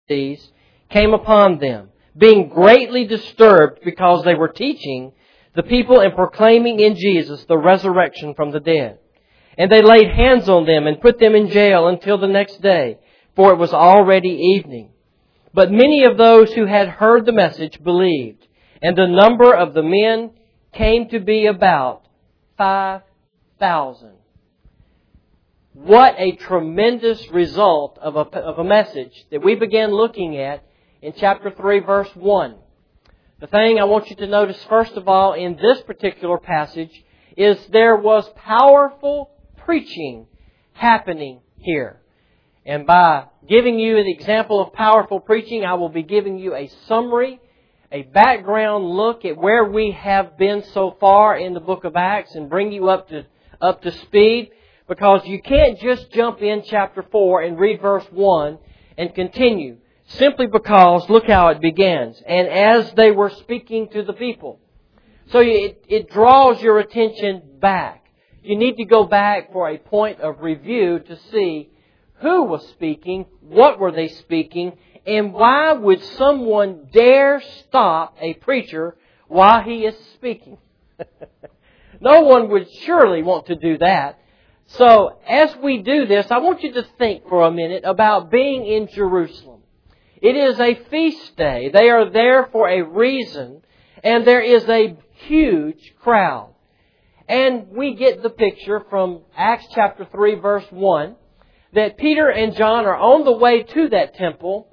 Pharisees came upon them, being greatly disturbed because they were teaching the people and proclaiming in Jesus the resurrection from the dead. And they laid hands on them and put them in jail until the next day, for it was already evening. But many of those who had heard the message believed, and the number of the men came to be about 5,000. What a tremendous result of a message that we began looking at in chapter 3, verse 1. The thing I want you to notice first of all in this particular passage is there was powerful preaching happening here. And by giving you an example of powerful preaching, I will be giving you a summary, a background look at where we have been so far in the book of Acts and bring you up to speed. Because you can't just jump in chapter 4 and read verse 1 and continue. Simply because, look how it begins. And as they were speaking to the people. So it draws your attention back. You need to go back for a point of review to see who was speaking, what were they speaking, and why would someone dare stop a preacher while he is speaking? No one would surely want to do that. So, as we do this, I want you to think for a minute about being in Jerusalem. It is a feast day. They are there for a reason, and there is a huge crowd. And we get the picture from Acts chapter 3, verse 1, that Peter and John are on the way to that temple,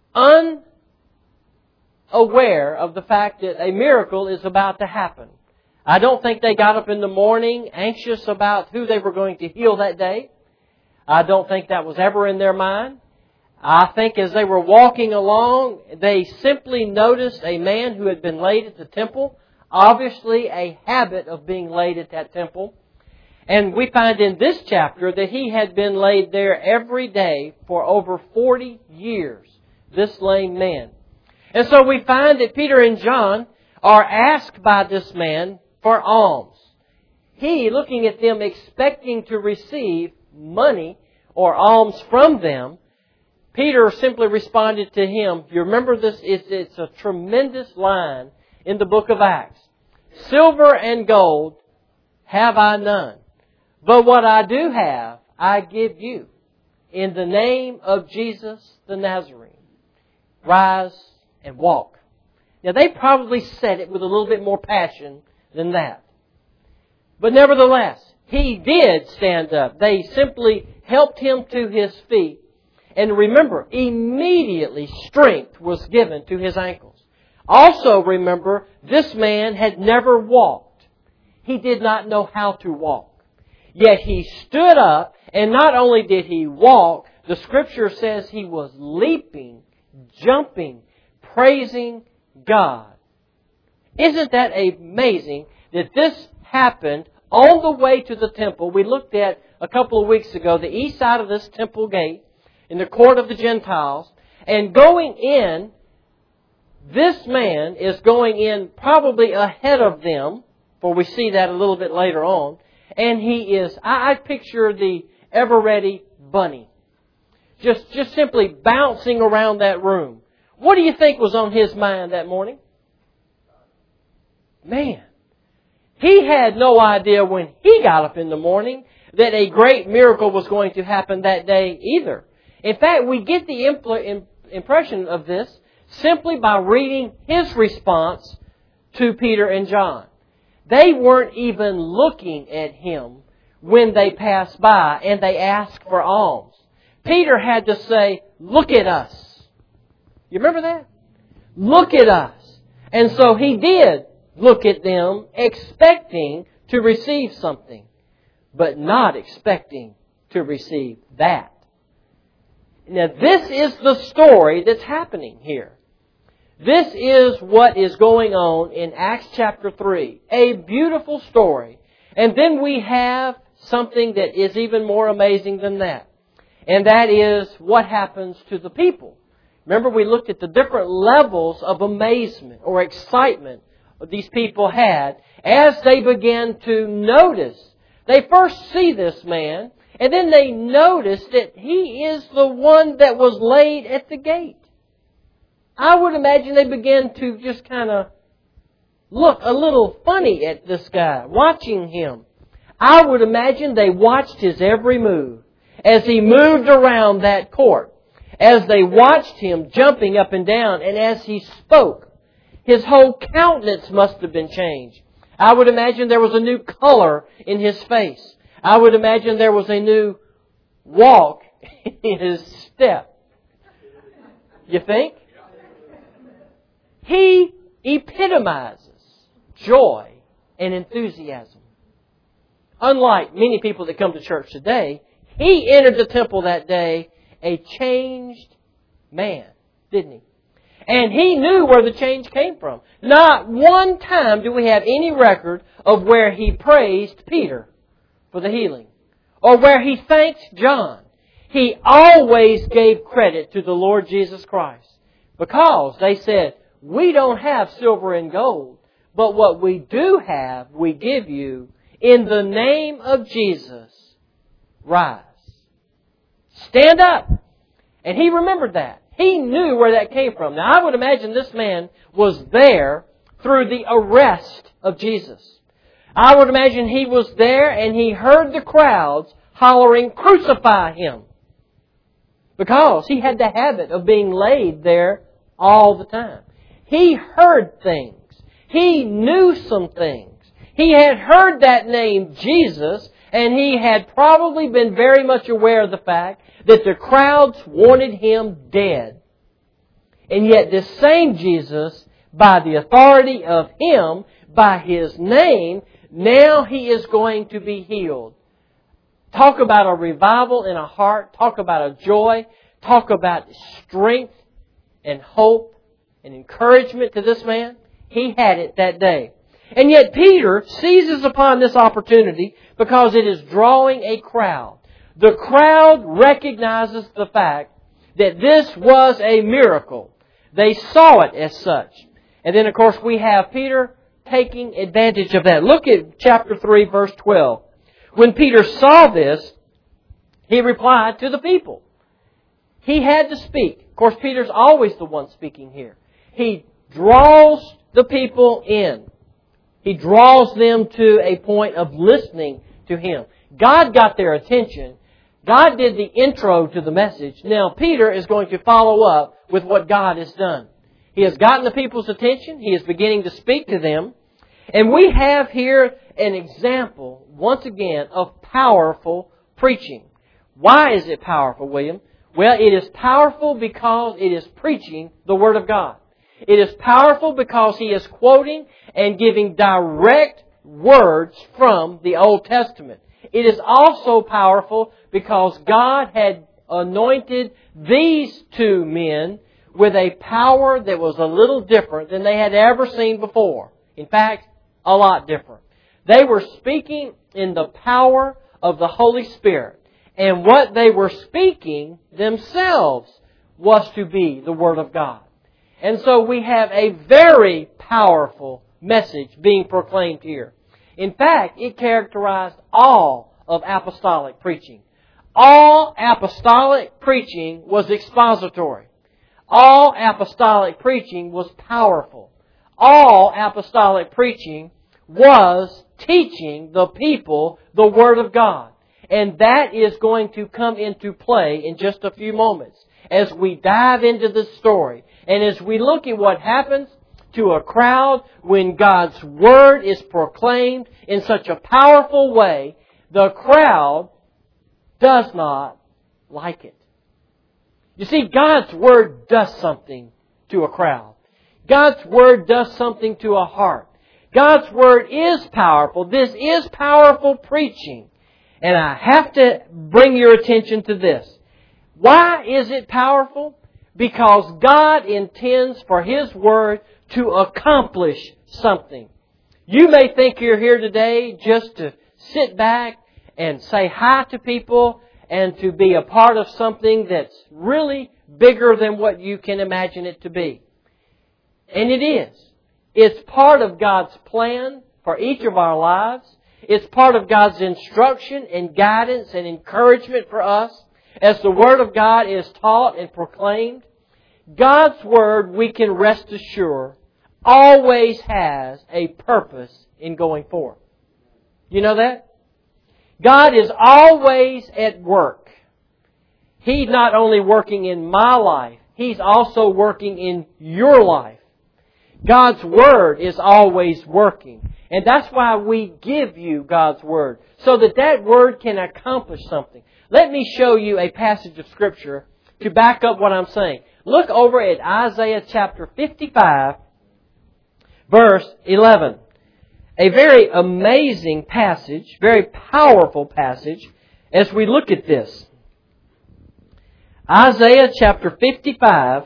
unaware of the fact that a miracle is about to happen. I don't think they got up in the morning anxious about who they were going to heal that day. I don't think that was ever in their mind. I think as they were walking along, they simply noticed a man who had been laid at the temple. Obviously a habit of being laid at that temple. And we find in this chapter that he had been laid there every day for over 40 years. This lame man. And so we find that Peter and John are asked by this man for alms. He, looking at them, expecting to receive money or alms from them, Peter simply responded to him. You remember this? It's a tremendous line in the book of Acts. Silver and gold have I none, but what I do have, I give you. In the name of Jesus the Nazarene, rise and walk. Now, they probably said it with a little bit more passion than that. But nevertheless, he did stand up. They simply helped him to his feet. And remember, immediately strength was given to his ankles. Also remember, this man had never walked. He did not know how to walk. Yet he stood up, and not only did he walk, the Scripture says he was leaping, jumping, praising God. Isn't that amazing that this happened on the way to the temple? We looked at a couple of weeks ago the east side of this temple gate in the court of the Gentiles. And going in, this man is going in probably ahead of them, for we see that a little bit later on. And he is, I picture the ever-ready bunny. Just simply bouncing around that room. What do you think was on his mind that morning? Man, he had no idea when he got up in the morning that a great miracle was going to happen that day either. In fact, we get the impression of this simply by reading his response to Peter and John. They weren't even looking at him when they passed by and they asked for alms. Peter had to say, "Look at us." You remember that? Look at us. And so he did look at them, expecting to receive something, but not expecting to receive that. Now, this is the story that's happening here. This is what is going on in Acts chapter 3. A beautiful story. And then we have something that is even more amazing than that. And that is what happens to the people. Remember, we looked at the different levels of amazement or excitement these people had as they began to notice. They first see this man, and then they notice that he is the one that was laid at the gate. I would imagine they began to just kind of look a little funny at this guy, watching him. I would imagine they watched his every move as he moved around that court, as they watched him jumping up and down, and as he spoke. His whole countenance must have been changed. I would imagine there was a new color in his face. I would imagine there was a new walk in his step. You think? He epitomizes joy and enthusiasm. Unlike many people that come to church today, he entered the temple that day a changed man, didn't he? And he knew where the change came from. Not one time do we have any record of where he praised Peter for the healing, or where he thanked John. He always gave credit to the Lord Jesus Christ, because they said, we don't have silver and gold, but what we do have, we give you. In the name of Jesus, rise. Stand up. And he remembered that. He knew where that came from. Now, I would imagine this man was there through the arrest of Jesus. I would imagine he was there and he heard the crowds hollering, "Crucify Him!" Because he had the habit of being laid there all the time. He heard things. He knew some things. He had heard that name, Jesus, and he had probably been very much aware of the fact that the crowds wanted Him dead. And yet this same Jesus, by the authority of Him, by His name, now He is going to be healed. Talk about a revival in a heart. Talk about a joy. Talk about strength and hope and encouragement to this man. He had it that day. And yet Peter seizes upon this opportunity because it is drawing a crowd. The crowd recognizes the fact that this was a miracle. They saw it as such. And then, of course, we have Peter taking advantage of that. Look at chapter 3, verse 12. When Peter saw this, he replied to the people. He had to speak. Of course, Peter's always the one speaking here. He draws the people in. He draws them to a point of listening to Him. God got their attention. God did the intro to the message. Now Peter is going to follow up with what God has done. He has gotten the people's attention. He is beginning to speak to them. And we have here an example, once again, of powerful preaching. Why is it powerful, William? Well, it is powerful because it is preaching the Word of God. It is powerful because he is quoting and giving direct words from the Old Testament. It is also powerful because God had anointed these two men with a power that was a little different than they had ever seen before. In fact, a lot different. They were speaking in the power of the Holy Spirit. And what they were speaking themselves was to be the Word of God. And so we have a very powerful message being proclaimed here. In fact, it characterized all of apostolic preaching. All apostolic preaching was expository. All apostolic preaching was powerful. All apostolic preaching was teaching the people the Word of God. And that is going to come into play in just a few moments as we dive into this story. And as we look at what happens to a crowd when God's Word is proclaimed in such a powerful way, the crowd does not like it. You see, God's Word does something to a crowd. God's Word does something to a heart. God's Word is powerful. This is powerful preaching. And I have to bring your attention to this. Why is it powerful? Because God intends for His Word to accomplish something. You may think you're here today just to sit back and say hi to people and to be a part of something that's really bigger than what you can imagine it to be. And it is. It's part of God's plan for each of our lives. It's part of God's instruction and guidance and encouragement for us as the Word of God is taught and proclaimed. God's Word, we can rest assured, always has a purpose in going forth. You know that? God is always at work. He's not only working in my life, He's also working in your life. God's Word is always working. And that's why we give you God's Word, so that that Word can accomplish something. Let me show you a passage of Scripture to back up what I'm saying. Look over at Isaiah chapter 55, verse 11. A very amazing passage, very powerful passage, as we look at this. Isaiah chapter 55,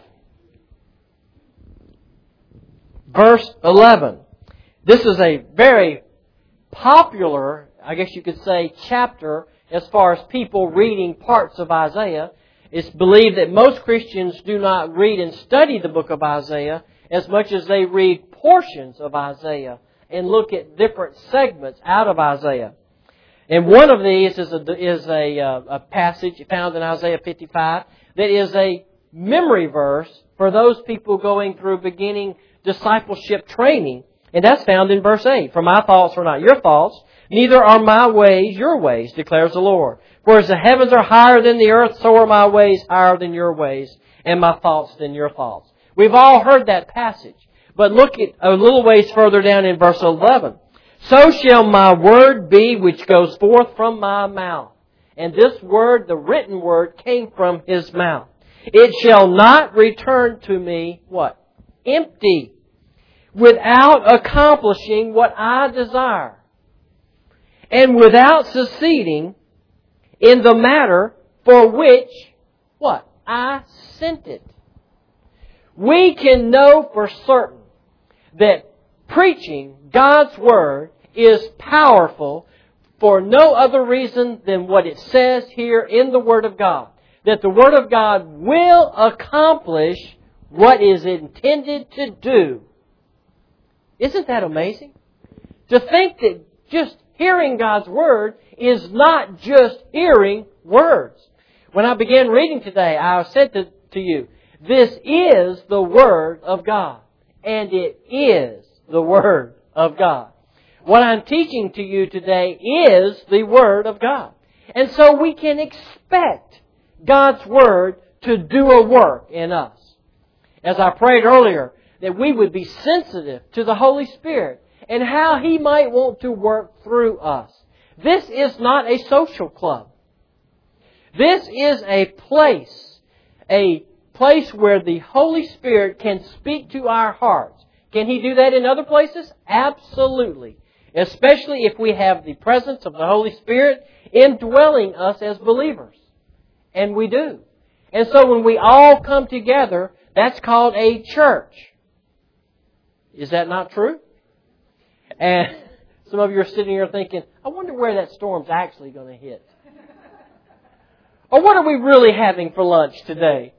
verse 11. This is a very popular, I guess you could say, chapter as far as people reading parts of Isaiah. It's believed that most Christians do not read and study the book of Isaiah as much as they read portions of Isaiah and look at different segments out of Isaiah. And one of these is a passage found in Isaiah 55 that is a memory verse for those people going through beginning discipleship training. And that's found in verse 8. For my thoughts are not your thoughts, neither are my ways your ways, declares the Lord. For as the heavens are higher than the earth, so are my ways higher than your ways, and my thoughts than your thoughts. We've all heard that passage. But look at a little ways further down in verse 11. So shall my word be which goes forth from my mouth. And this word, the written word, came from His mouth. It shall not return to me, what? Empty. Without accomplishing what I desire. And without succeeding in the matter for which, what? I sent it. We can know for certain that preaching God's Word is powerful for no other reason than what it says here in the Word of God. That the Word of God will accomplish what is intended to do. Isn't that amazing? To think that just hearing God's Word is not just hearing words. When I began reading today, I said to you, this is the Word of God. And it is the Word of God. What I'm teaching to you today is the Word of God. And so we can expect God's Word to do a work in us. As I prayed earlier, that we would be sensitive to the Holy Spirit and how He might want to work through us. This is not a social club. This is a place where the Holy Spirit can speak to our hearts. Can He do that in other places? Absolutely. Especially if we have the presence of the Holy Spirit indwelling us as believers. And we do. And so when we all come together, that's called a church. Is that not true? And some of you are sitting here thinking, I wonder where that storm's actually going to hit. Or what are we really having for lunch today?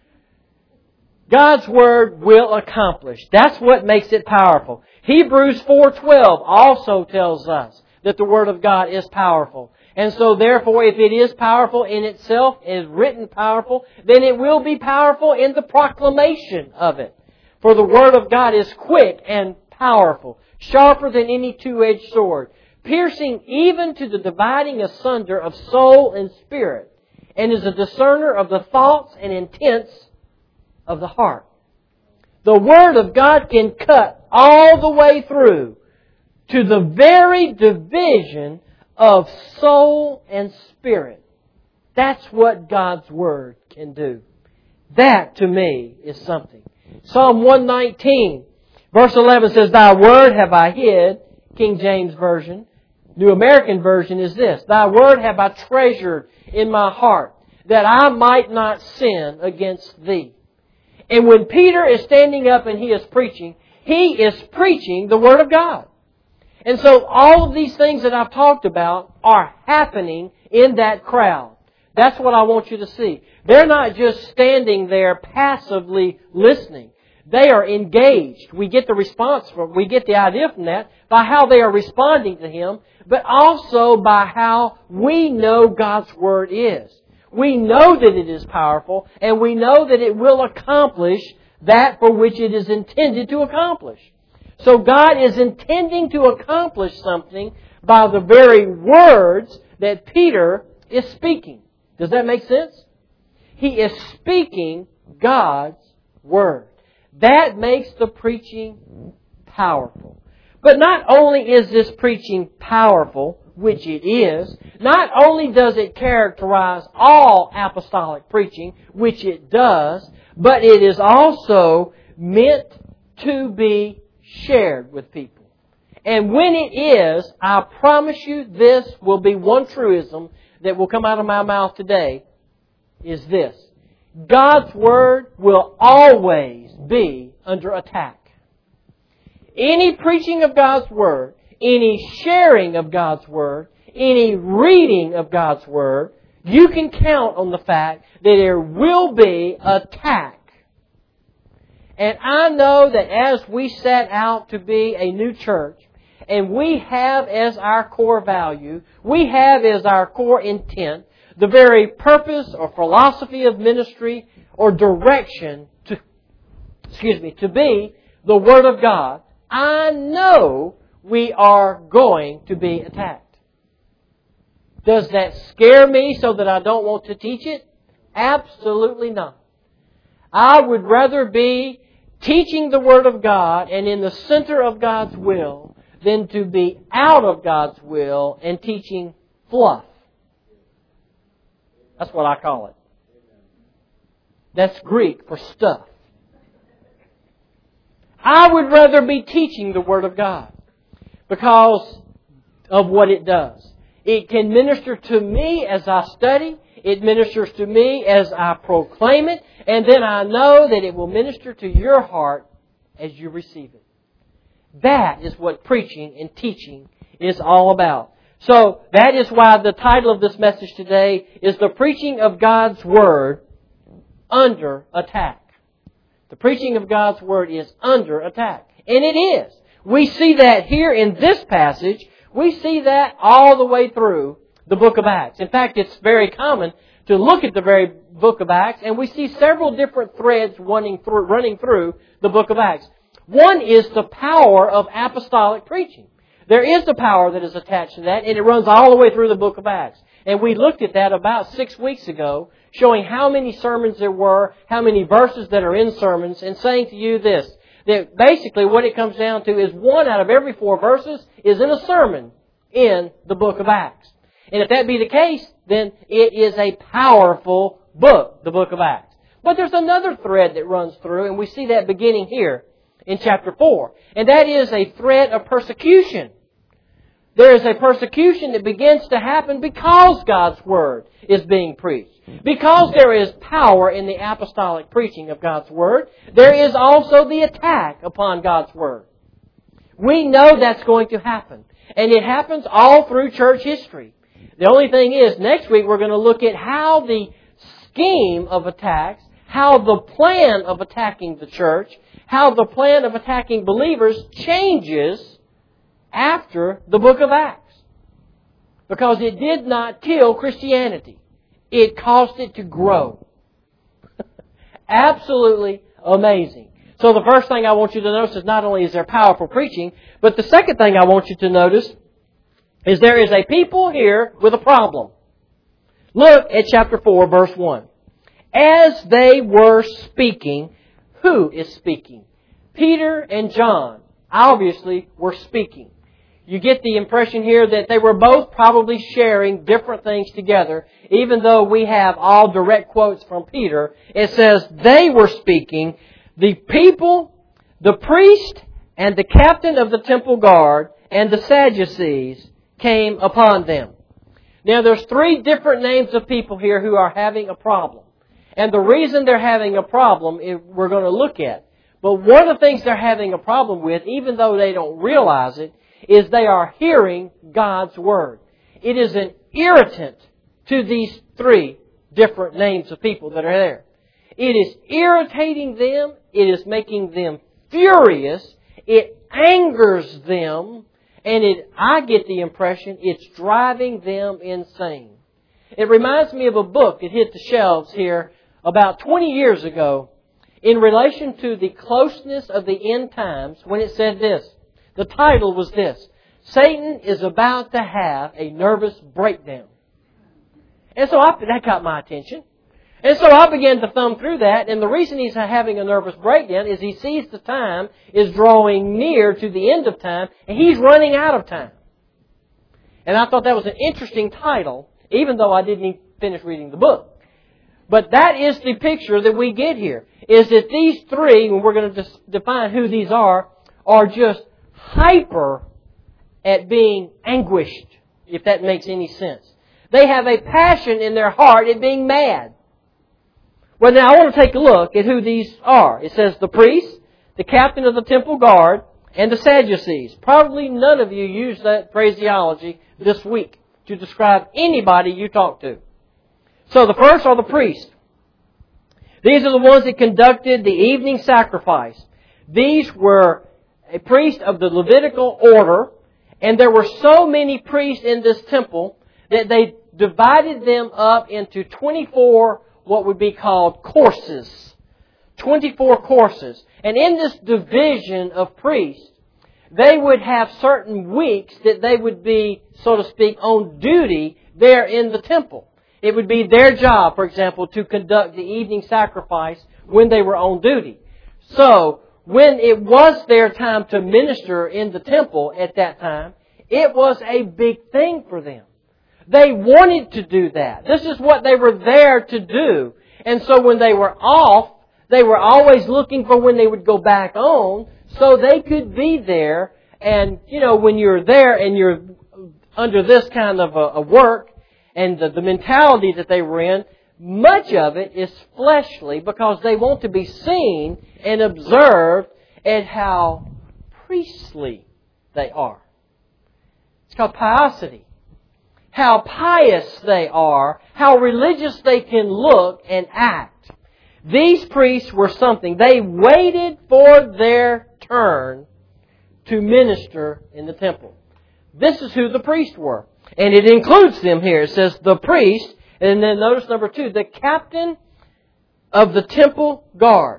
God's Word will accomplish. That's what makes it powerful. Hebrews 4:12 also tells us that the Word of God is powerful. And so therefore, if it is powerful in itself, is written powerful, then it will be powerful in the proclamation of it. For the Word of God is quick and powerful, sharper than any two-edged sword, piercing even to the dividing asunder of soul and spirit, and is a discerner of the thoughts and intents of the heart. The Word of God can cut all the way through to the very division of soul and spirit. That's what God's Word can do. That, to me, is something. Psalm 119, verse 11 says, Thy Word have I hid, King James Version. New American Version is this, Thy Word have I treasured in my heart, that I might not sin against Thee. And when Peter is standing up and he is preaching the Word of God. And so all of these things that I've talked about are happening in that crowd. That's what I want you to see. They're not just standing there passively listening. They are engaged. We get the idea from that by how they are responding to Him, but also by how we know God's Word is. We know that it is powerful, and we know that it will accomplish that for which it is intended to accomplish. So God is intending to accomplish something by the very words that Peter is speaking. Does that make sense? He is speaking God's Word. That makes the preaching powerful. But not only is this preaching powerful, which it is, not only does it characterize all apostolic preaching, which it does, but it is also meant to be shared with people. And when it is, I promise you this will be one truism that will come out of my mouth today, is this. God's Word will always be under attack. Any preaching of God's Word, any sharing of God's Word, any reading of God's Word, you can count on the fact that there will be attack. And I know that as we set out to be a new church, and we have as our core value, we have as our core intent, the very purpose or philosophy of ministry or direction to be the Word of God, I know we are going to be attacked. Does that scare me so that I don't want to teach it? Absolutely not. I would rather be teaching the Word of God and in the center of God's will than to be out of God's will and teaching fluff. That's what I call it. That's Greek for stuff. I would rather be teaching the Word of God because of what it does. It can minister to me as I study. It ministers to me as I proclaim it. And then I know that it will minister to your heart as you receive it. That is what preaching and teaching is all about. So that is why the title of this message today is The Preaching of God's Word Under Attack. The preaching of God's Word is under attack. And it is. We see that here in this passage. We see that all the way through the book of Acts. In fact, it's very common to look at the very book of Acts, and we see several different threads running through the book of Acts. One is the power of apostolic preaching. There is the power that is attached to that, and it runs all the way through the book of Acts. And we looked at that about 6 weeks ago, showing how many sermons there were, how many verses that are in sermons, and saying to you this, that basically what it comes down to is 1 out of every 4 verses is in a sermon in the book of Acts. And if that be the case, then it is a powerful book, the book of Acts. But there's another thread that runs through, and we see that beginning here in chapter 4. And that is a thread of persecution. There is a persecution that begins to happen because God's Word is being preached. Because there is power in the apostolic preaching of God's Word, there is also the attack upon God's Word. We know that's going to happen. And it happens all through church history. The only thing is, next week we're going to look at how the scheme of attacks, how the plan of attacking the church, how the plan of attacking believers changes after the book of Acts. Because it did not kill Christianity. It caused it to grow. Absolutely amazing. So the first thing I want you to notice is not only is there powerful preaching, but the second thing I want you to notice is there is a people here with a problem. Look at chapter 4, verse 1. As they were speaking, who is speaking? Peter and John obviously were speaking. You get the impression here that they were both probably sharing different things together. Even though we have all direct quotes from Peter, it says they were speaking. The people, the priest, and the captain of the temple guard, and the Sadducees came upon them. Now there's 3 different names of people here who are having a problem. And the reason they're having a problem we're going to look at. But one of the things they're having a problem with, even though they don't realize it, is they are hearing God's Word. It is an irritant to these 3 different names of people that are there. It is irritating them. It is making them furious. It angers them. And I get the impression it's driving them insane. It reminds me of a book that hit the shelves here about 20 years ago in relation to the closeness of the end times when it said this. The title was this: Satan is about to have a nervous breakdown. And so that got my attention. And so I began to thumb through that, and the reason he's having a nervous breakdown is he sees the time is drawing near to the end of time, and he's running out of time. And I thought that was an interesting title, even though I didn't even finish reading the book. But that is the picture that we get here, is that these three, and we're going to just define who these are just hyper at being anguished, if that makes any sense. They have a passion in their heart at being mad. Well, now I want to take a look at who these are. It says the priest, the captain of the temple guard, and the Sadducees. Probably none of you use that phraseology this week to describe anybody you talk to. So the first are the priests. These are the ones that conducted the evening sacrifice. These were a priest of the Levitical order, and there were so many priests in this temple that they divided them up into 24 what would be called courses. 24 courses. And in this division of priests, they would have certain weeks that they would be, so to speak, on duty there in the temple. It would be their job, for example, to conduct the evening sacrifice when they were on duty. So, when it was their time to minister in the temple at that time, it was a big thing for them. They wanted to do that. This is what they were there to do. And so when they were off, they were always looking for when they would go back on so they could be there. And, when you're there and you're under this kind of a work and the mentality that they were in, much of it is fleshly because they want to be seen and observed at how priestly they are. It's called piosity. How pious they are, how religious they can look and act. These priests were something. They waited for their turn to minister in the temple. This is who the priests were. And it includes them here. It says the priest, and then notice number 2, the captain of the temple guard.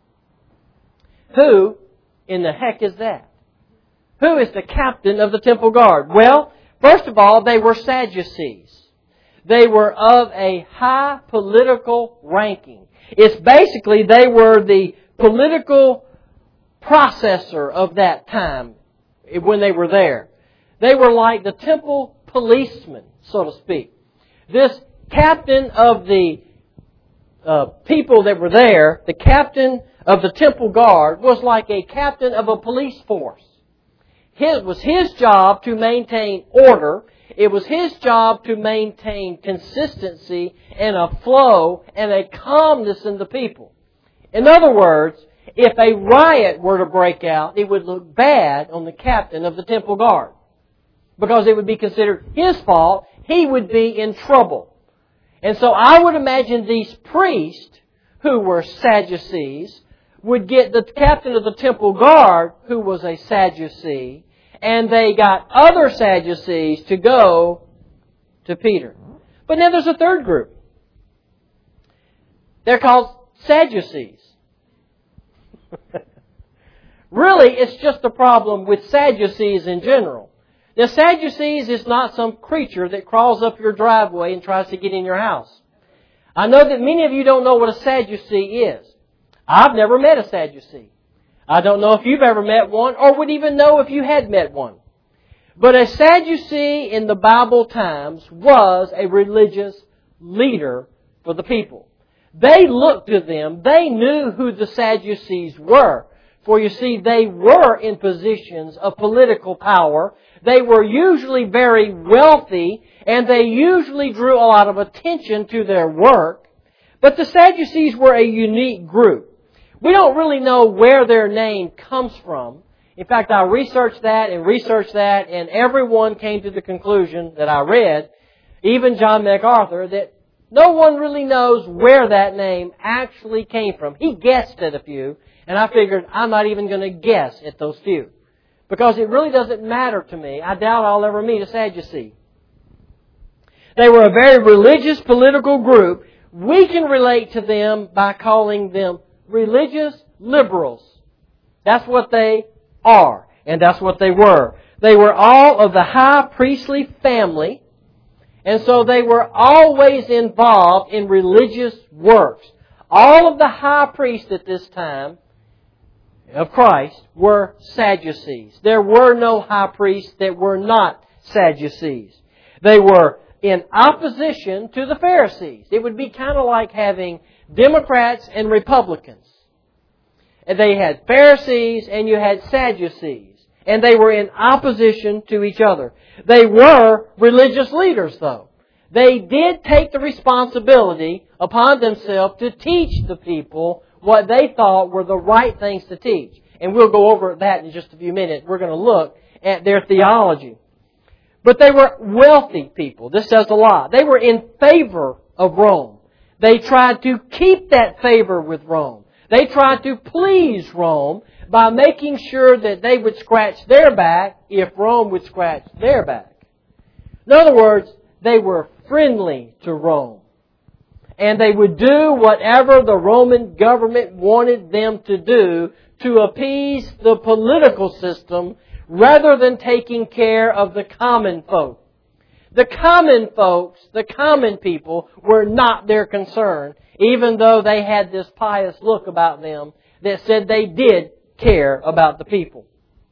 Who in the heck is that? Who is the captain of the temple guard? Well, first of all, they were Sadducees. They were of a high political ranking. It's basically they were the political processor of that time when they were there. They were like the temple policemen, so to speak. This captain of the people that were there, the captain of the temple guard, was like a captain of a police force. It was his job to maintain order. It was his job to maintain consistency and a flow and a calmness in the people. In other words, if a riot were to break out, it would look bad on the captain of the temple guard. Because it would be considered his fault. He would be in trouble. And so I would imagine these priests, who were Sadducees, would get the captain of the temple guard, who was a Sadducee, and they got other Sadducees to go to Peter. But now there's a third group. They're called Sadducees. Really, it's just a problem with Sadducees in general. Now, Sadducees is not some creature that crawls up your driveway and tries to get in your house. I know that many of you don't know what a Sadducee is. I've never met a Sadducee. I don't know if you've ever met one or would even know if you had met one. But a Sadducee in the Bible times was a religious leader for the people. They looked to them. They knew who the Sadducees were. For you see, they were in positions of political power. They were usually very wealthy, and they usually drew a lot of attention to their work. But the Sadducees were a unique group. We don't really know where their name comes from. In fact, I researched that, and everyone came to the conclusion that I read, even John MacArthur, that no one really knows where that name actually came from. He guessed at a few, and I figured I'm not even going to guess at those few. Because it really doesn't matter to me. I doubt I'll ever meet a Sadducee. They were a very religious political group. We can relate to them by calling them religious liberals. That's what they are, and that's what they were. They were all of the high priestly family, and so they were always involved in religious works. All of the high priests at this time of Christ were Sadducees. There were no high priests that were not Sadducees. They were in opposition to the Pharisees. It would be kind of like having Democrats and Republicans. And they had Pharisees and you had Sadducees. And they were in opposition to each other. They were religious leaders, though. They did take the responsibility upon themselves to teach the people what they thought were the right things to teach. And we'll go over that in just a few minutes. We're going to look at their theology. But they were wealthy people. This says a lot. They were in favor of Rome. They tried to keep that favor with Rome. They tried to please Rome by making sure that they would scratch their back if Rome would scratch their back. In other words, they were friendly to Rome. And they would do whatever the Roman government wanted them to do to appease the political system rather than taking care of the common folk. The common folks, the common people, were not their concern, even though they had this pious look about them that said they did care about the people.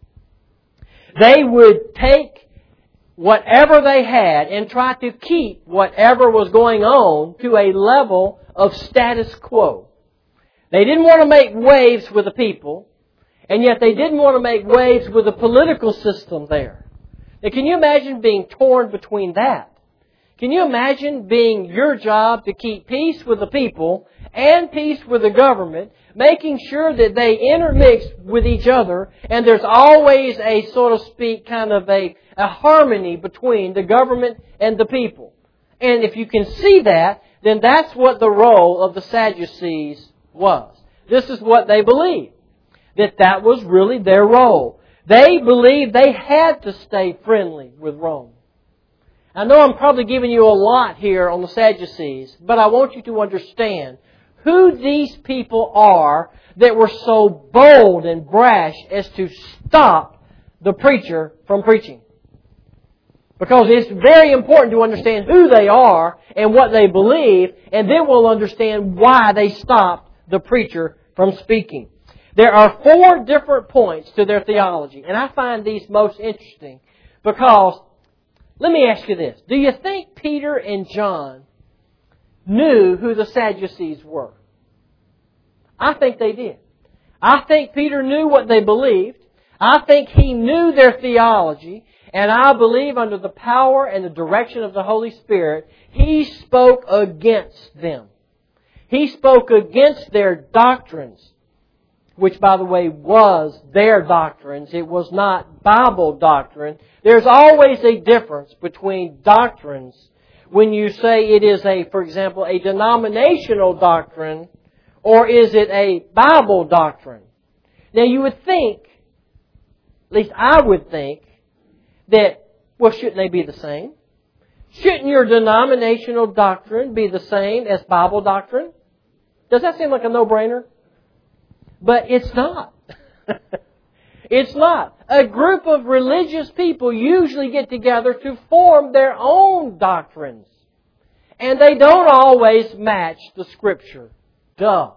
They would take whatever they had and try to keep whatever was going on to a level of status quo. They didn't want to make waves with the people, and yet they didn't want to make waves with the political system there. Now, can you imagine being torn between that? Can you imagine being your job to keep peace with the people and peace with the government, making sure that they intermix with each other, and there's always a, so to speak, kind of a harmony between the government and the people? And if you can see that, then that's what the role of the Sadducees was. This is what they believed, that was really their role. They believed they had to stay friendly with Rome. I know I'm probably giving you a lot here on the Sadducees, but I want you to understand who these people are that were so bold and brash as to stop the preacher from preaching. Because it's very important to understand who they are and what they believe, and then we'll understand why they stopped the preacher from speaking. There are 4 different points to their theology, and I find these most interesting because, let me ask you this. Do you think Peter and John knew who the Sadducees were? I think they did. I think Peter knew what they believed. I think he knew their theology, and I believe under the power and the direction of the Holy Spirit, he spoke against them. He spoke against their doctrines, which, by the way, was their doctrines. It was not Bible doctrine. There's always a difference between doctrines when you say it is for example, a denominational doctrine, or is it a Bible doctrine? Now you would think, at least I would think, that, well, shouldn't they be the same? Shouldn't your denominational doctrine be the same as Bible doctrine? Does that seem like a no-brainer? But it's not. It's not. A group of religious people usually get together to form their own doctrines. And they don't always match the Scripture. Duh.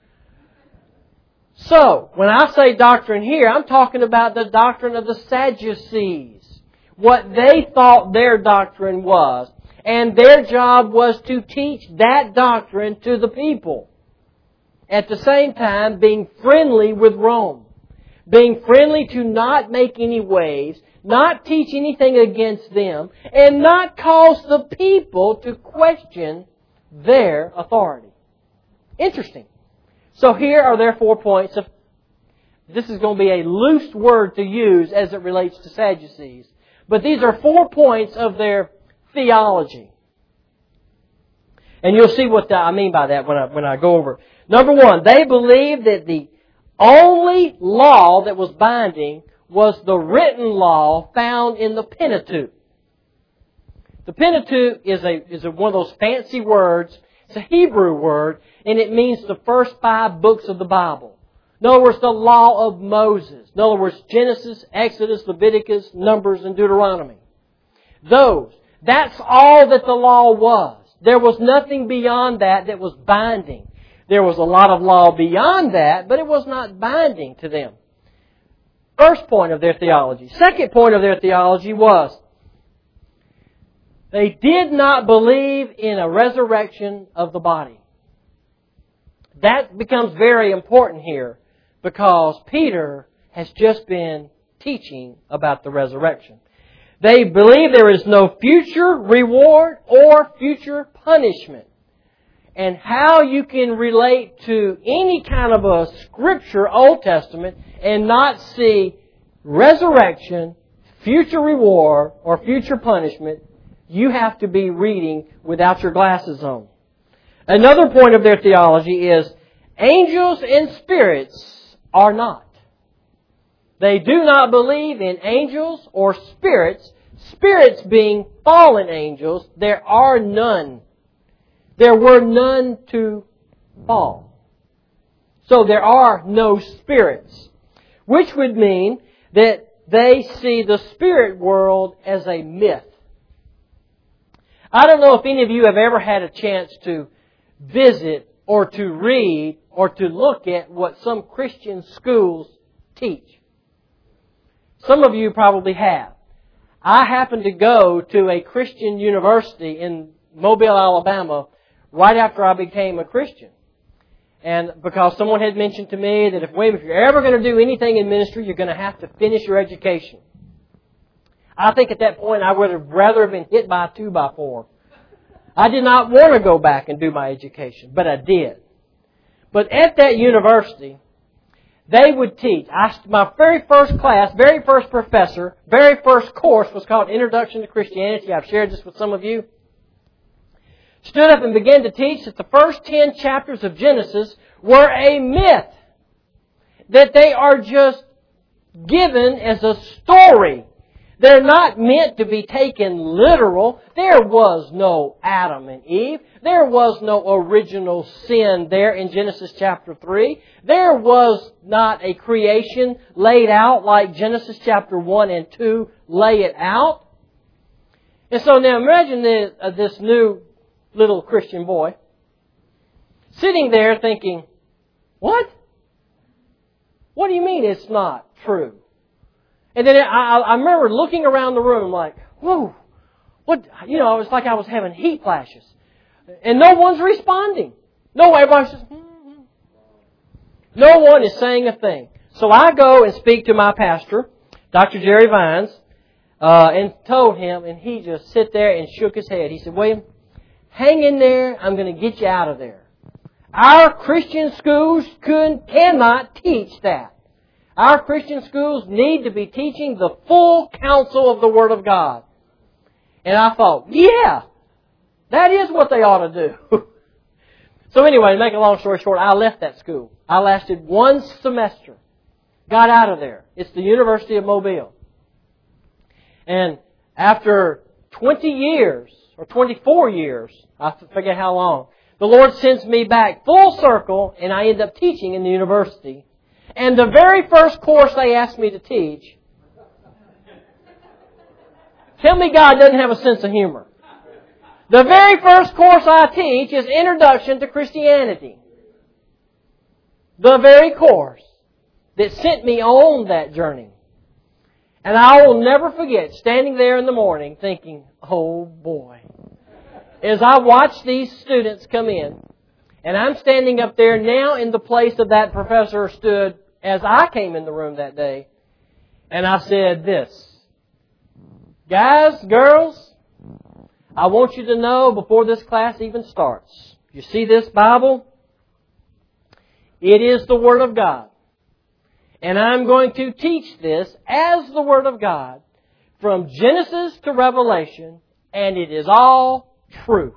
So, when I say doctrine here, I'm talking about the doctrine of the Sadducees. What they thought their doctrine was. And their job was to teach that doctrine to the people. At the same time, being friendly with Rome. Being friendly to not make any waves, not teach anything against them, and not cause the people to question their authority. Interesting. So here are their 4 points of... This is going to be a loose word to use as it relates to Sadducees. But these are 4 points of their theology. And you'll see what I mean by that when I go over. Number 1, they believed that the only law that was binding was the written law found in the Pentateuch. The Pentateuch is one of those fancy words. It's a Hebrew word, and it means the first 5 books of the Bible. In other words, the law of Moses. In other words, Genesis, Exodus, Leviticus, Numbers, and Deuteronomy. That's all that the law was. There was nothing beyond that was binding. There was a lot of law beyond that, but it was not binding to them. First point of their theology. Second point of their theology was they did not believe in a resurrection of the body. That becomes very important here because Peter has just been teaching about the resurrection. They believe there is no future reward or future punishment. And how you can relate to any kind of a Scripture, Old Testament, and not see resurrection, future reward, or future punishment, you have to be reading without your glasses on. Another point of their theology is angels and spirits are not. They do not believe in angels or spirits. Spirits being fallen angels, there are none. There were none to fall. So there are no spirits. Which would mean that they see the spirit world as a myth. I don't know if any of you have ever had a chance to visit or to read or to look at what some Christian schools teach. Some of you probably have. I happened to go to a Christian university in Mobile, Alabama, right after I became a Christian. And because someone had mentioned to me that if you're ever going to do anything in ministry, you're going to have to finish your education. I think at that point I would have rather been hit by a 2x4. I did not want to go back and do my education, but I did. But at that university, they would teach. My very first class, very first professor, very first course was called Introduction to Christianity. I've shared this with some of you. Stood up and began to teach that the first 10 chapters of Genesis were a myth. That they are just given as a story. They're not meant to be taken literal. There was no Adam and Eve. There was no original sin there in Genesis chapter 3. There was not a creation laid out like Genesis chapter 1 and 2 lay it out. And so now imagine this new little Christian boy sitting there thinking, what? What do you mean it's not true? And then I remember looking around the room like, whoa, what? It was like I was having heat flashes. And no one's responding. No, everybody's just, No one is saying a thing. So I go and speak to my pastor, Dr. Jerry Vines, and told him, and he just sat there and shook his head. He said, William, hang in there. I'm going to get you out of there. Our Christian schools cannot teach that. Our Christian schools need to be teaching the full counsel of the Word of God. And I thought, yeah, that is what they ought to do. So anyway, to make a long story short, I left that school. I lasted 1 semester. Got out of there. It's the University of Mobile. And after 20 years, or 24 years, I forget how long, the Lord sends me back full circle, and I end up teaching in the university. And the very first course they asked me to teach, tell me God doesn't have a sense of humor. The very first course I teach is Introduction to Christianity. The very course that sent me on that journey. And I will never forget standing there in the morning thinking, oh boy. As I watch these students come in, and I'm standing up there now in the place of that professor stood as I came in the room that day. And I said this, guys, girls, I want you to know before this class even starts, you see this Bible? It is the Word of God. And I'm going to teach this as the Word of God from Genesis to Revelation, and it is all true.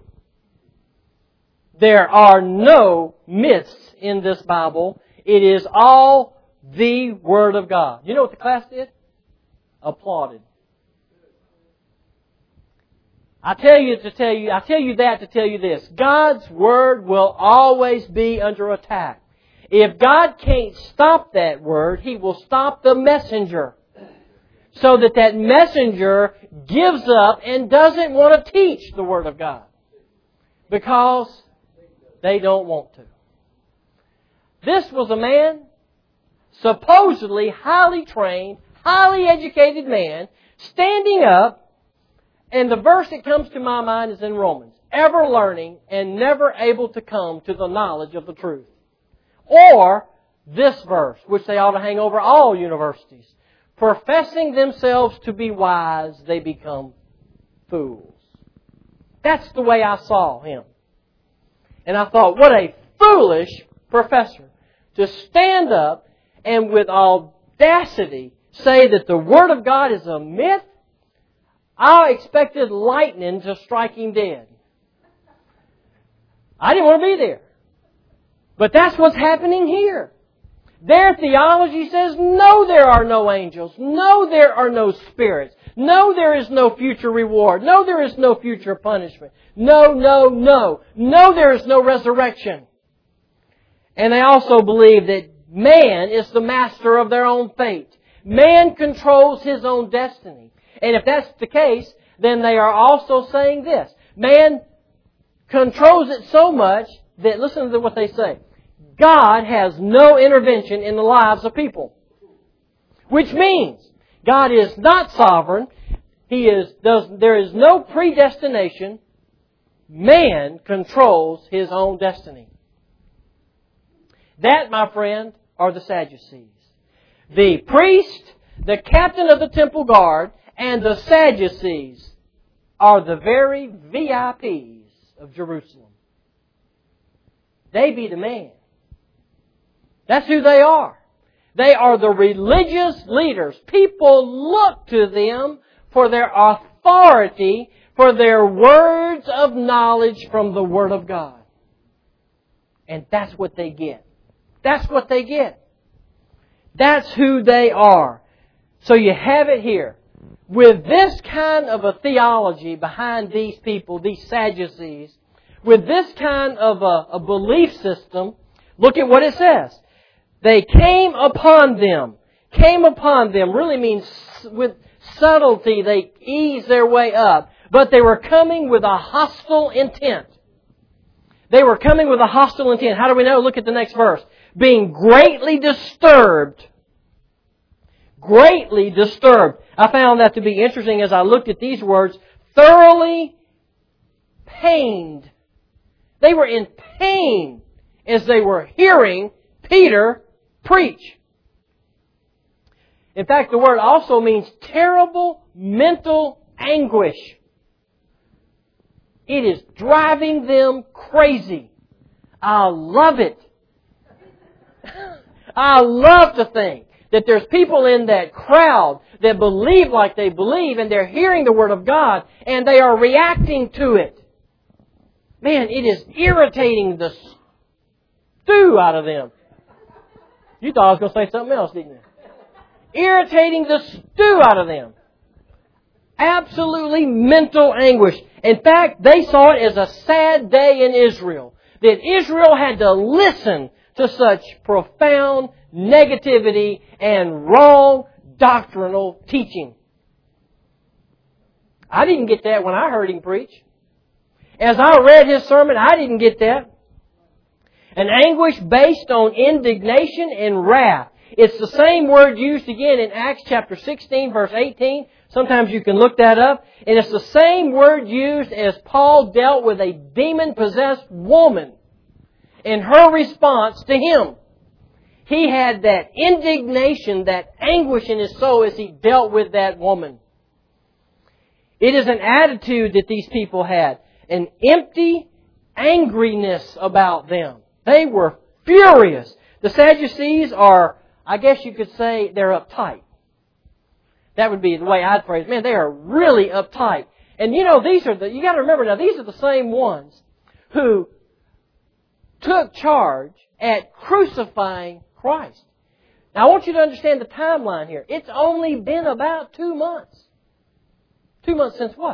There are no myths in this Bible. It is all the Word of God. You know what the class did? Applauded. I tell you that to tell you this. God's Word will always be under attack. If God can't stop that Word, He will stop the messenger. So that messenger gives up and doesn't want to teach the Word of God. Because they don't want to. This was a man, supposedly highly trained, highly educated man, standing up, and the verse that comes to my mind is in Romans. Ever learning and never able to come to the knowledge of the truth. Or this verse, which they ought to hang over all universities. Professing themselves to be wise, they become fools. That's the way I saw him. And I thought, what a foolish professor to stand up and with audacity say that the Word of God is a myth. I expected lightning to strike him dead. I didn't want to be there. But that's what's happening here. Their theology says, no, there are no angels. No, there are no spirits. No, there is no future reward. No, there is no future punishment. No, no, no. No, there is no resurrection. And they also believe that man is the master of their own fate. Man controls his own destiny. And if that's the case, then they are also saying this. Man controls it so much that, listen to what they say, God has no intervention in the lives of people. Which means God is not sovereign. There is no predestination. Man controls his own destiny. That, my friend, are the Sadducees. The priest, the captain of the temple guard, and the Sadducees are the very VIPs of Jerusalem. They be the man. That's who they are. They are the religious leaders. People look to them for their authority, for their words of knowledge from the Word of God. And that's what they get. That's what they get. That's who they are. So you have it here. With this kind of a theology behind these people, these Sadducees, with this kind of a belief system, look at what it says. They came upon them. Came upon them really means with subtlety they eased their way up. But they were coming with a hostile intent. They were coming with a hostile intent. How do we know? Look at the next verse. Being greatly disturbed. Greatly disturbed. I found that to be interesting as I looked at these words. Thoroughly pained. They were in pain as they were hearing Peter preach. In fact, the word also means terrible mental anguish. It is driving them crazy. I love it. I love to think that there's people in that crowd that believe like they believe and they're hearing the Word of God and they are reacting to it. Man, it is irritating the stew out of them. You thought I was going to say something else, didn't you? Irritating the stew out of them. Absolutely mental anguish. In fact, they saw it as a sad day in Israel. That Israel had to listen to such profound negativity and wrong doctrinal teaching. I didn't get that when I heard him preach. As I read his sermon, I didn't get that. An anguish based on indignation and wrath. It's the same word used again in Acts chapter 16, verse 18. Sometimes you can look that up. And it's the same word used as Paul dealt with a demon-possessed woman in her response to him. He had that indignation, that anguish in his soul as he dealt with that woman. It is an attitude that these people had. An empty angriness about them. They were furious. The Sadducees are, I guess you could say, they're uptight. That would be the way I'd phrase it. Man, they are really uptight. And you know, you got to remember now, these are the same ones who took charge at crucifying Christ. Now I want you to understand the timeline here. It's only been about 2 months. 2 months since what?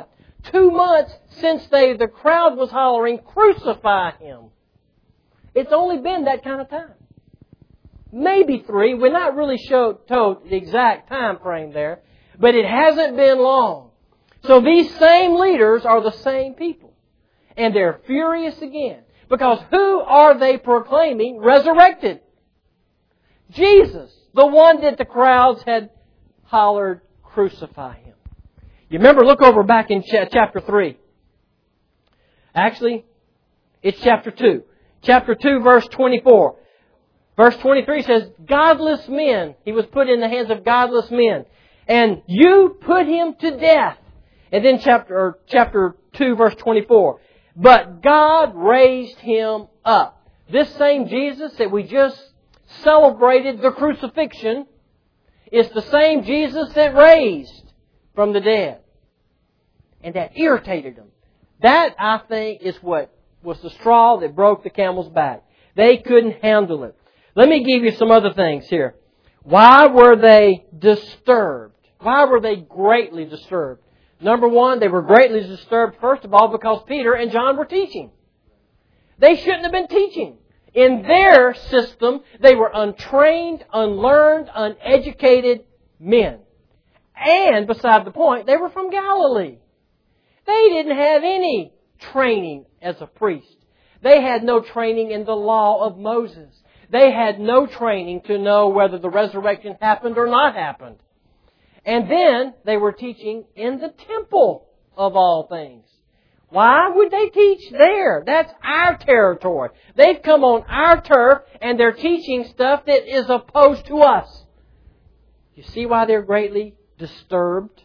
2 months since the crowd was hollering, "Crucify Him." It's only been that kind of time. Maybe 3. We're not really told the exact time frame there, but it hasn't been long. So these same leaders are the same people. And they're furious again. Because who are they proclaiming resurrected? Jesus, the one that the crowds had hollered, "Crucify Him." You remember, look over back in chapter 3. Actually, it's chapter 2. Chapter 2, verse 24. Verse 23 says, "Godless men." He was put in the hands of godless men. "And you put Him to death." And then chapter 2, verse 24. "But God raised Him up." This same Jesus that we just celebrated the crucifixion is the same Jesus that raised from the dead. And that irritated them. That, I think, is what was the straw that broke the camel's back. They couldn't handle it. Let me give you some other things here. Why were they disturbed? Why were they greatly disturbed? Number one, they were greatly disturbed, first of all, because Peter and John were teaching. They shouldn't have been teaching. In their system, they were untrained, unlearned, uneducated men. And, beside the point, they were from Galilee. They didn't have any training as a priest. They had no training in the law of Moses. They had no training to know whether the resurrection happened or not happened. And then they were teaching in the temple of all things. Why would they teach there? That's our territory. They've come on our turf and they're teaching stuff that is opposed to us. You see why they're greatly disturbed?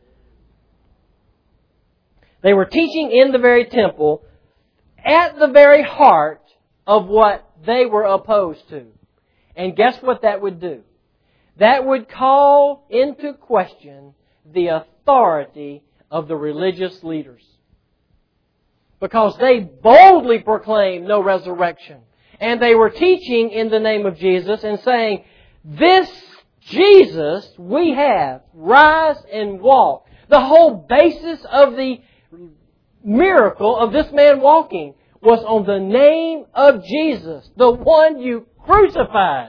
They were teaching in the very temple at the very heart of what they were opposed to. And guess what that would do? That would call into question the authority of the religious leaders. Because they boldly proclaimed no resurrection. And they were teaching in the name of Jesus and saying, "This Jesus we have, rise and walk." The whole basis of the miracle of this man walking was on the name of Jesus, the one you crucified.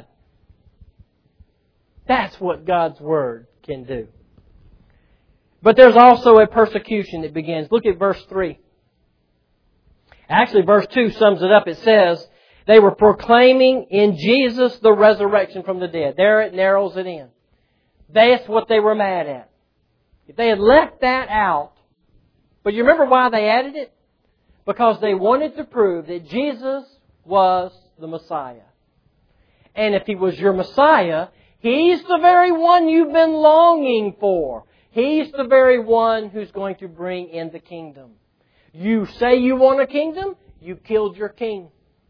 That's what God's Word can do. But there's also a persecution that begins. Look at verse 3. Actually, verse 2 sums it up. It says, they were proclaiming in Jesus the resurrection from the dead. There it narrows it in. That's what they were mad at. If they had left that out, but you remember why they added it? Because they wanted to prove that Jesus was the Messiah. And if He was your Messiah, He's the very one you've been longing for. He's the very one who's going to bring in the kingdom. You say you want a kingdom, you killed your king.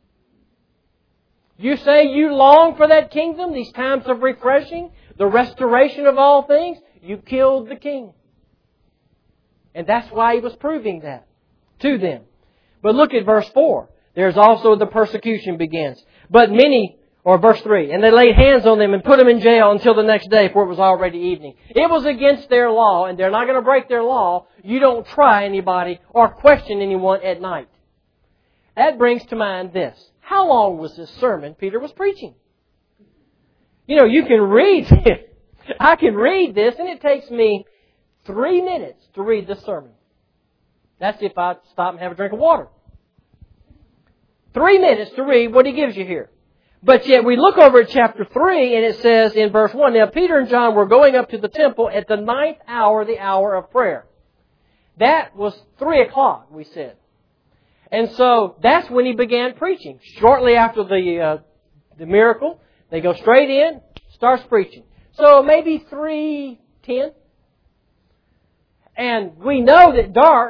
You say you long for that kingdom, these times of refreshing, the restoration of all things, you killed the king. And that's why He was proving that to them. But look at verse 4. There's also the persecution begins. But many, or verse 3, and they laid hands on them and put them in jail until the next day, for it was already evening. It was against their law, and they're not going to break their law. You don't try anybody or question anyone at night. That brings to mind this. How long was this sermon Peter was preaching? You know, you can read it. I can read this, and it takes me 3 minutes to read this sermon. That's if I stop and have a drink of water. 3 minutes to read what he gives you here. But yet we look over at chapter 3 and it says in verse 1, now Peter and John were going up to the temple at the 9th hour, the hour of prayer. That was 3 o'clock, we said. And so that's when he began preaching. Shortly after the miracle, they go straight in, starts preaching. So maybe 3:10. And we know that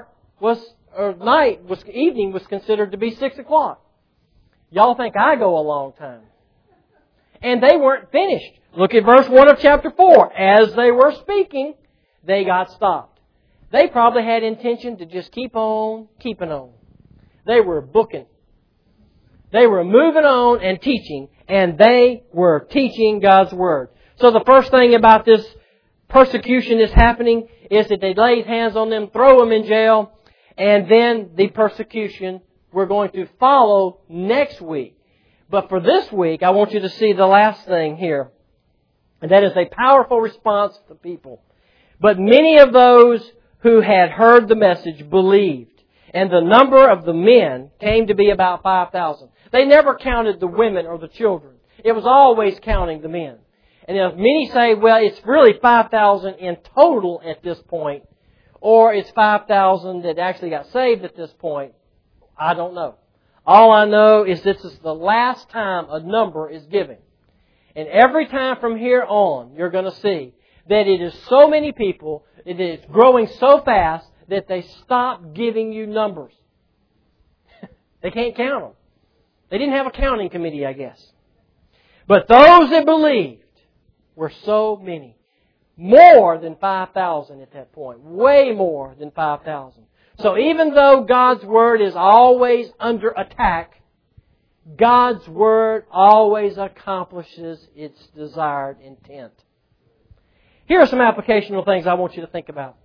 evening was considered to be 6 o'clock. Y'all think I go a long time. And they weren't finished. Look at verse 1 of chapter 4. As they were speaking, they got stopped. They probably had intention to just keep on keeping on. They were booking. They were moving on and teaching. And they were teaching God's Word. So the first thing about this persecution is happening is that they laid hands on them, throw them in jail, and then the persecution we're going to follow next week. But for this week, I want you to see the last thing here. And that is a powerful response of the people. But many of those who had heard the message believed. And the number of the men came to be about 5,000. They never counted the women or the children. It was always counting the men. And if many say, well, it's really 5,000 in total at this point, or it's 5,000 that actually got saved at this point, I don't know. All I know is this is the last time a number is given. And every time from here on, you're going to see that it is so many people, it is growing so fast that they stop giving you numbers. They can't count them. They didn't have a counting committee, I guess. But those that believed were so many. More than 5,000 at that point. Way more than 5,000. So even though God's Word is always under attack, God's Word always accomplishes its desired intent. Here are some applicational things I want you to think about.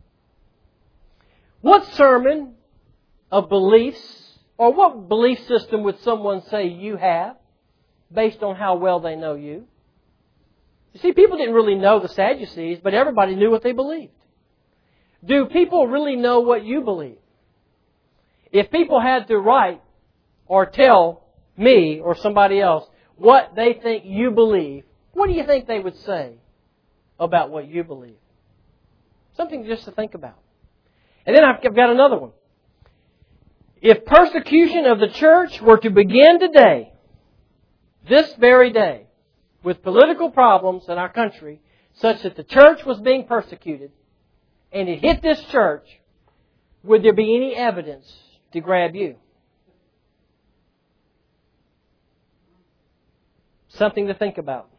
What sermon of beliefs, or what belief system would someone say you have based on how well they know you? You see, people didn't really know the Sadducees, but everybody knew what they believed. Do people really know what you believe? If people had to write or tell me or somebody else what they think you believe, what do you think they would say about what you believe? Something just to think about. And then I've got another one. If persecution of the church were to begin today, this very day, with political problems in our country, such that the church was being persecuted, and it hit this church, would there be any evidence to grab you? Something to think about.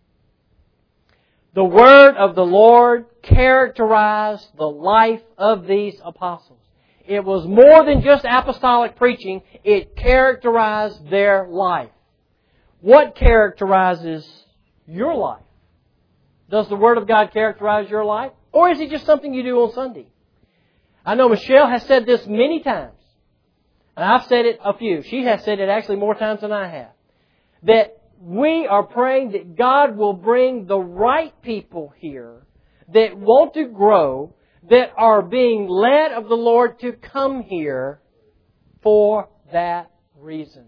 The Word of the Lord characterized the life of these apostles. It was more than just apostolic preaching. It characterized their life. What characterizes your life? Does the Word of God characterize your life? Or is it just something you do on Sunday? I know Michelle has said this many times. And I've said it a few. She has said it actually more times than I have. That we are praying that God will bring the right people here that want to grow, that are being led of the Lord to come here for that reason.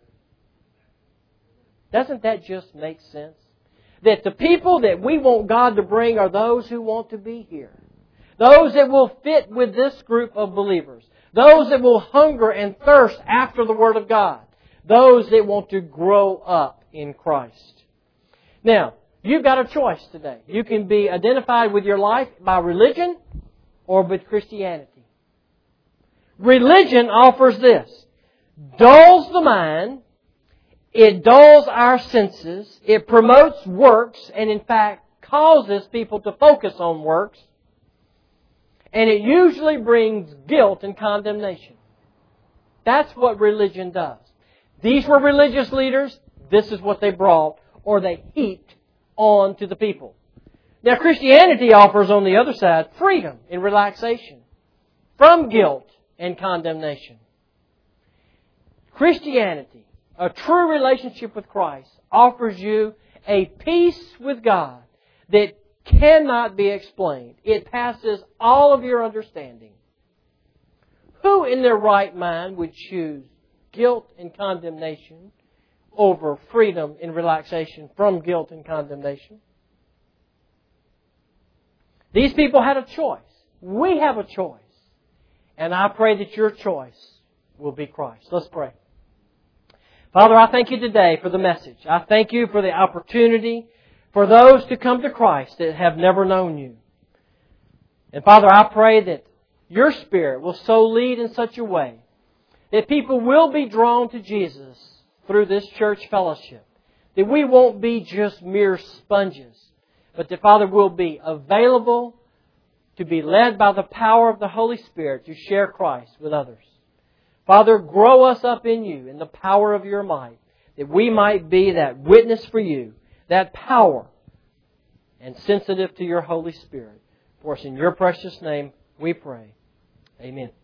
Doesn't that just make sense? That the people that we want God to bring are those who want to be here. Those that will fit with this group of believers. Those that will hunger and thirst after the Word of God. Those that want to grow up in Christ. Now, you've got a choice today. You can be identified with your life by religion or with Christianity. Religion offers this. Dulls the mind. It dulls our senses. It promotes works and in fact causes people to focus on works. And it usually brings guilt and condemnation. That's what religion does. These were religious leaders. This is what they brought, or they heaped on to the people. Now Christianity offers on the other side freedom and relaxation from guilt and condemnation. Christianity, a true relationship with Christ, offers you a peace with God that cannot be explained. It passes all of your understanding. Who in their right mind would choose guilt and condemnation over freedom and relaxation from guilt and condemnation? These people had a choice. We have a choice. And I pray that your choice will be Christ. Let's pray. Father, I thank you today for the message. I thank you for the opportunity for those to come to Christ that have never known you. And Father, I pray that your Spirit will so lead in such a way that people will be drawn to Jesus through this church fellowship. That we won't be just mere sponges, but that, Father, we'll be available to be led by the power of the Holy Spirit to share Christ with others. Father, grow us up in you in the power of your might, that we might be that witness for you, that power, and sensitive to your Holy Spirit. For it's in your precious name we pray. Amen.